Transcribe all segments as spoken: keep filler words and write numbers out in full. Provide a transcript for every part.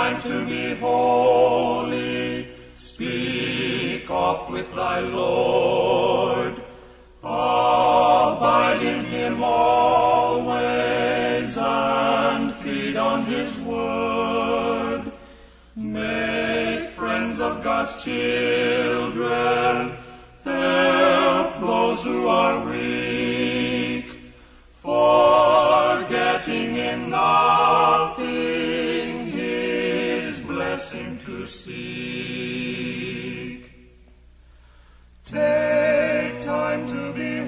time to be holy, speak oft with thy Lord. Abide in him always, and feed on his word. Make friends of God's children, help those who are weak, forgetting in nothing his blessing to seek. Take time to be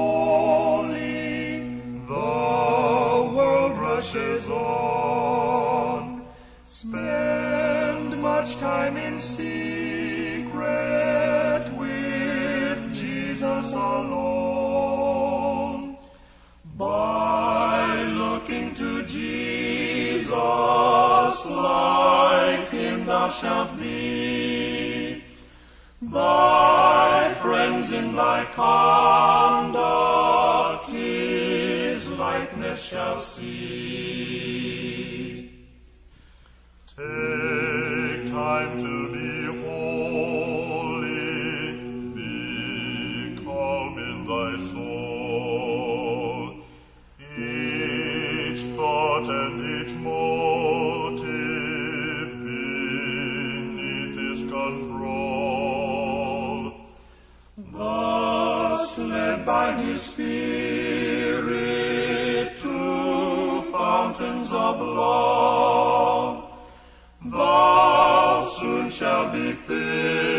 holy, the world rushes on. Spend much time in secret with Jesus alone. By looking to Jesus, like him thou shalt be. Thy friends in thy conduct his likeness shall see. Take time to be holy, be calm in thy soul. Each thought and each motive beneath his control. Thus led by his Spirit to fountains of love, thou soon shalt be filled